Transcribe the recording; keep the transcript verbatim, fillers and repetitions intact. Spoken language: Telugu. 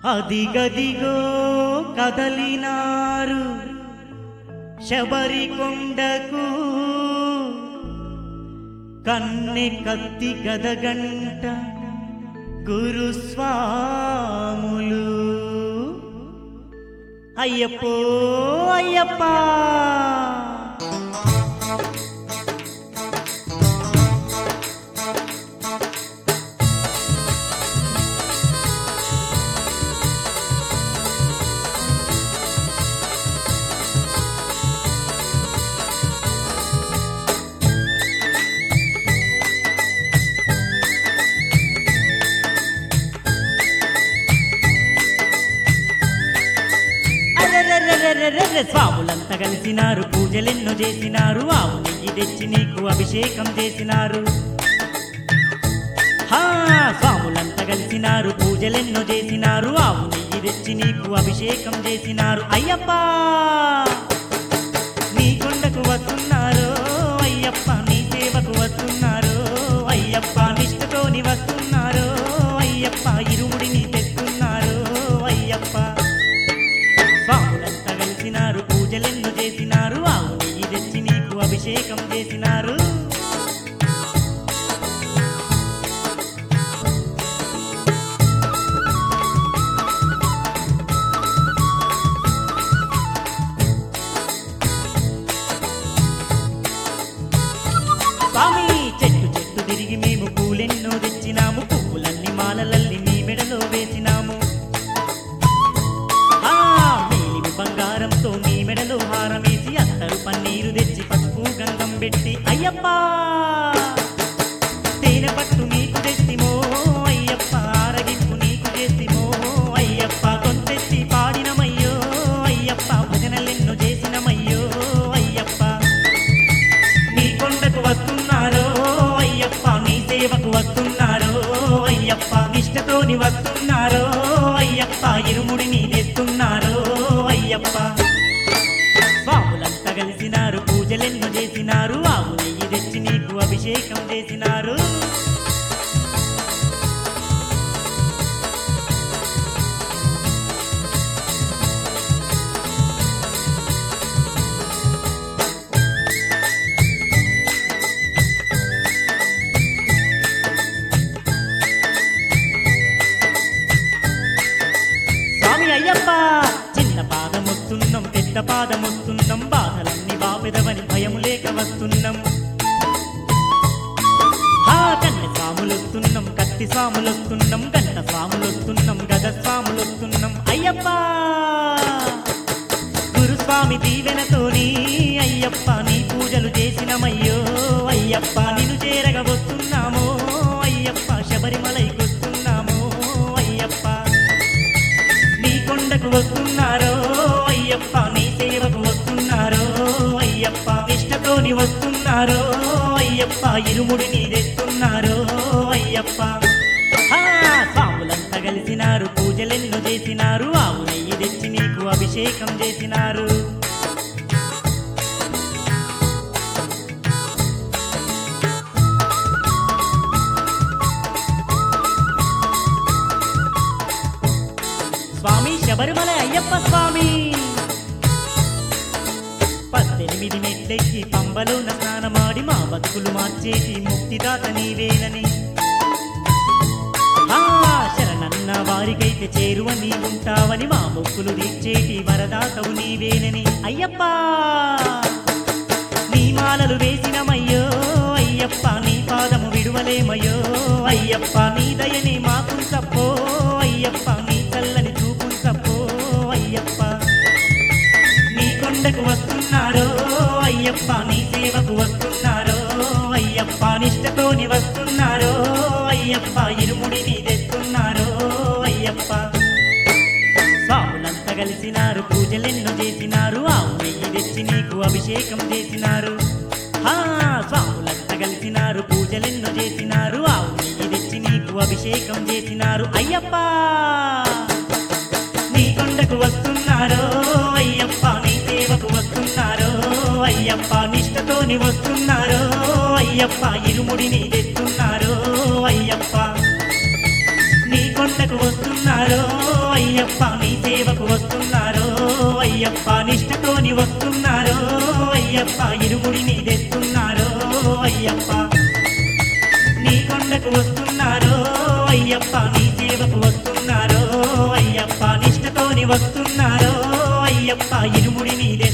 అదిగదిగో కదలినారు శబరికొండకు కన్నె కత్తి గదగంట గురుస్వాములు. అయ్యప్పో అయ్యప్ప స్వాములంతా కలిసినారు, పూజలెన్నో చేసినారు, ఆవు నెయ్యి తెచ్చి నీకు అభిషేకం చేసినారు. హా స్వాములంతా కలిసినారు, పూజలెన్నో చేసినారు, ఆవు నెయ్యి తెచ్చి నీకు అభిషేకం చేసినారు. అయ్యప్ప నీ కొండకు వస్తున్నారు, అయ్యప్ప నీ సేవకు వస్తున్నారు, అయ్యప్ప నిష్ఠతోని వస్తున్నారు, అయ్యప్ప ఇరుముడిని తెస్తున్నారు. అయ్యప్ప స్వాములంతా కలిసినారు, పూజలెన్నో చేసినారు, ఆవు నెయ్యి తెచ్చి నీకు అభిషేకం చేసినారు. స్వామి చెట్టు చెట్టు తిరిగి మేము పూలెన్నో తెచ్చినాము, పువ్వులన్నీ మాలలల్లి నీ మెడలో వేసినాము. బంగారంతో నీ మెడలో హారమేసి అత్తరు పన్నీరు తెచ్చి పసుపు గంధం పెట్టి అయ్యప్ప తేనె పట్టు నీకు తెచ్చిమో, అయ్యప్ప ఆరగింపు నీకు చేసిమో, అయ్యప్ప కొంతెచ్చి పాడినమయ్యో, అయ్యప్ప భజనలెన్నో చేసినమయ్యో. అయ్యప్ప నీ కొండకు వస్తున్నారో, అయ్యప్ప నీ సేవకు వస్తున్నారో, అయ్యప్ప నిష్ఠతోని వస్తున్నారో, అయ్యప్ప ఇరుముడిని తెస్తున్నారో. అయ్యప్ప స్వాములంతా కలిసినారు, పూజలెన్నో చేసినారు, ఆవు నెయ్యి తెచ్చి నీకు అభిషేకం చేసినారు. స్వామి అయ్యప్ప చిన్న పాదమొస్తున్నాం, పెద్ద పాదమొస్తున్నాం, బాధలన్నీ బాపెదవని భయము లేక వస్తున్నాం. హా కన్నె స్వాములొస్తున్నాం, కత్తి స్వాములొస్తున్నాం, గంట స్వాములొస్తున్నాం, గద స్వాములొస్తున్నాం. అయ్యప్ప గురుస్వామి దీవెనతోని అయ్యప్ప నీ పూజలు చేసినమయ్యో. అయ్యప్ప నిన్ను చేరగా వస్తున్నామో, అయ్యప్ప శబరిమలైకి వస్తున్నామో. అయ్యప్ప నీ కొండకు వస్తున్నారో, అయ్యప్ప నీ సేవకు వస్తున్నారో, అయ్యప్ప నిష్ఠతోని వస్తున్నారో, అయ్యప్ప ఇరుముడిని తెస్తున్నారో. అయ్యప్ప స్వాములంతా కలిసినారు, పూజలెన్నో చేసినారు, ఆవు నెయ్యి తెచ్చి నీకు అభిషేకం చేసినారు. స్వామి శబరిమల అయ్యప్ప స్వామి పద్దెనిమిది మెట్లెక్కి పంబలోన స్నానమాడి మా బతుకులు మార్చేటి ముక్తిదాత నీవేనని, ఆ శరణన్న వారికైతే చేరువ నీ ఉంటావని, మా మొక్కులు తీర్చేటి వరదాతవు నీవేనని. అయ్యప్ప నీ మాలలు వేసినమయ్యో, అయ్యప్ప నీ పాదము విడువలేమయ్యో. అయ్యప్ప నీ దయని మాకు సప్పో, అయ్యప్ప నీ చల్లని చూపు సప్పో. అయ్యప్ప నీ కొండకు వస్తున్నారో, అయ్యప్ప నీ సేవకు వస్తున్నారో, అయ్యప్ప నిష్ఠతోని వస్తున్నారో, అయ్యప్ప ఇరుముడిని తెస్తున్నారో. అయ్యప్ప స్వాములంతా కలిసినారు, పూజలెన్నో చేసినారు, ఆవు నెయ్యి తెచ్చి నీకు అభిషేకం చేసినారు. హా స్వాములంతా కలిసినారు, పూజలెన్నో చేసినారు, ఆవు నెయ్యి తెచ్చి నీకు అభిషేకం చేసినారు. అయ్యప్ప నీ కొండకు వస్తున్నారో, అయ్యప్ప నీ సేవకు వస్తున్నారో, అయ్యప్ప నిష్ఠతోని వస్తున్నారో, అయ్యప్ప ఇరుముడిని తెస్తున్నారో. అయ్యప్ప నీ కొండకు వస్తున్నారో, అయ్యప్ప అయ్యప్ప నీ సేవకు వస్తున్నారో అయ్యప్ప నిష్ఠతోని వస్తున్నారో అయ్యప్ప ఇరుముడిని తెస్తున్నారో అయ్యప్ప నీ కొండకు వస్తున్నారో అయ్యప్ప నీ సేవకు వస్తున్నారో అయ్యప్ప నిష్ఠతోని వస్తున్నారో అయ్యప్ప ఇరుముడిని